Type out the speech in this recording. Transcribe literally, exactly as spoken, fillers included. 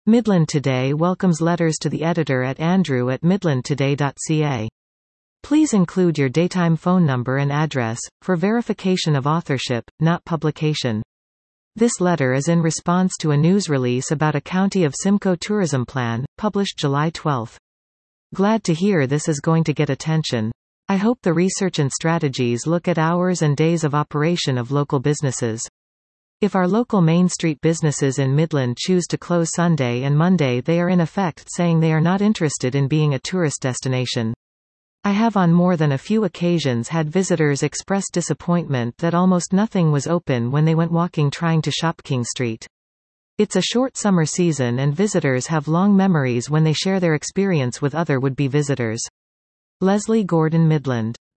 Midland Today welcomes letters to the editor at andrew at midland today dot c a. Please include your daytime phone number and address, for verification of authorship, not publication. This letter is in response to a news release about a County of Simcoe tourism plan, published July twelfth. Glad to hear this is going to get attention. I hope the research and strategies look at hours and days of operation of local businesses. If our local Main Street businesses in Midland choose to close Sunday and Monday, they are in effect saying they are not interested in being a tourist destination. I have on more than a few occasions had visitors express disappointment that almost nothing was open when they went walking trying to shop King Street. It's a short summer season and visitors have long memories when they share their experience with other would-be visitors. Leslie Gordon, Midland.